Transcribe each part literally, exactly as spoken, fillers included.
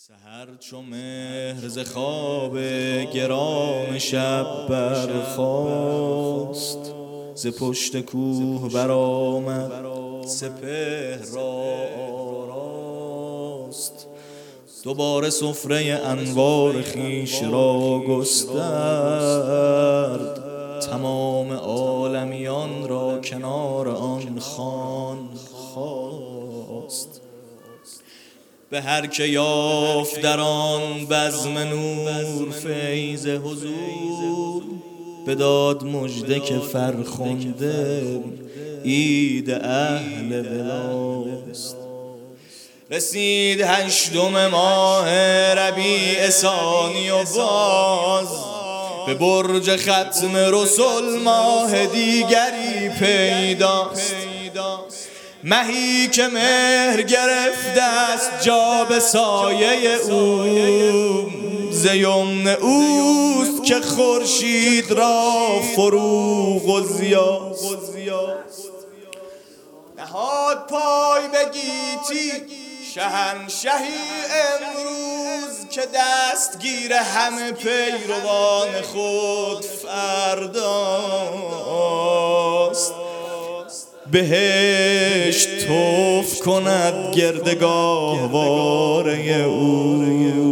سحر چو مهر ز خواب گران شب برخاست، ز پشت کوه برآمد سپهر را آراست. دوباره سفره انوار خویش را گسترد، تمام عالمیان را کنار آن خوان خواست. به هر که یافت در آن بزم نور فیض حضور، بداد مژده که فرخنده عید اهل ولاست. رسید هشتم ماه ربیع ثانی و باز، به برج ختم رسل ماه دیگری پیداست. مهی که مهر گرفته است جا به سایه او، ز یمن اوست که خورشید را فروغ و ضیاست. نهاد پای به گیتی شهنشهی امروز، که دستگیر همه پیروان خود فرداست. بهشت طوف کند گرد گاهواره او،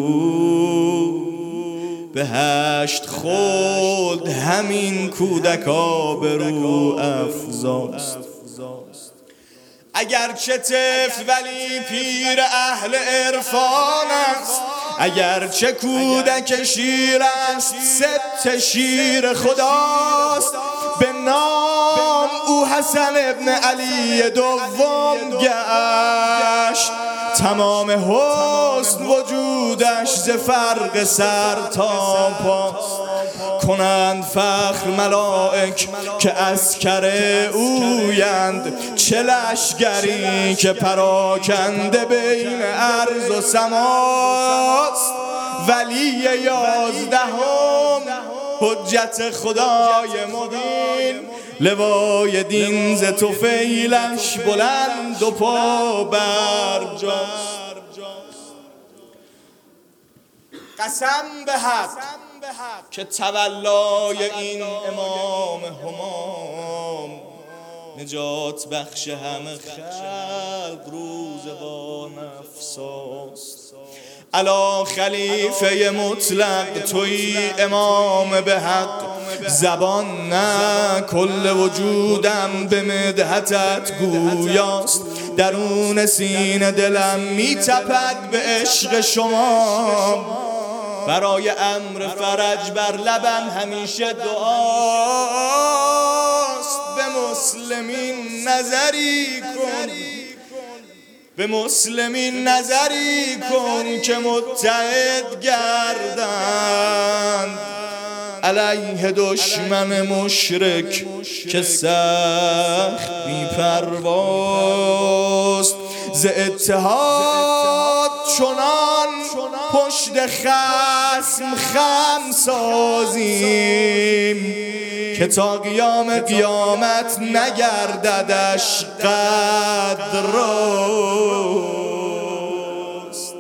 بهشت خلد همین کودک آبرو افزاست. اگرچه طفل ولی پیر اهل عرفان است، اگرچه کودک شیر است سبط شیر خداست. به نام او حسن ابن علی دوم گشت، تمام حسن وجودش ز فرق سر تا پاست. کنند فخر ملائک که عسکر اویند، چه لشکری که پراکنده بین ارض و سماست. ولی یازدهم حجت خدای مبین، لوای دین ز طفیلش بلند و پا برجاست. قسم به حق که تولای این امام همام، نجات بخش همه خلق روزگار نفساست. علا خلیفه مطلق تویی امام به حق، زبان نه کل وجودم به مدحتت گویاست. درون سینه دلم میتپد به عشق شما، برای امر فرج بر لبم همیشه دعاست. به مسلمین نظری کن، به مسلمین نظری کن که متحد گردند علیه دشمن مشرک که سخت بی‌پرواست. ز اتحاد چنان پشت خصم خم سازیم، که تا قیام قیامت نگرددش قدر راست.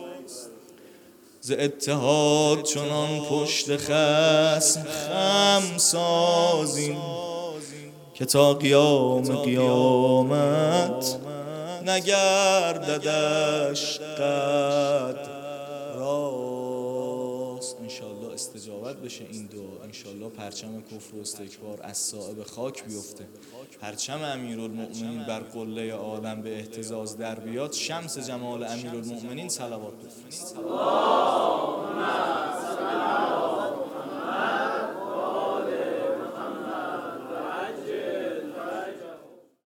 ز اتحاد چنان پشت خصم خم سازیم، که تا قیام قیامت نگرددش قدر راست. انشالله استجابت بشه این دعا، انشالله پرچم کفر و استکبار از صاحب خاک بیفته، پرچم امیرالمؤمنین بر قله عالم به اهتزاز در بیاد، شمس جمال امیرالمؤمنین صلوات بفرست.